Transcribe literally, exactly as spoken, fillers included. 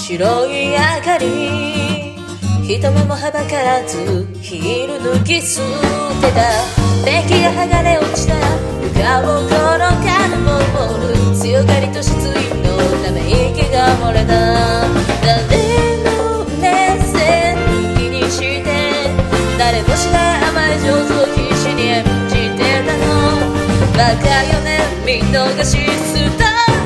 白い明かり人目もはばからずヒール脱ぎ捨てたペンキが剥がれ落ちた床を転がるボール強がりと失意のため息が漏れた誰の目線気にして誰もしない甘い上手を必死に演じてたのバカよね見逃しスター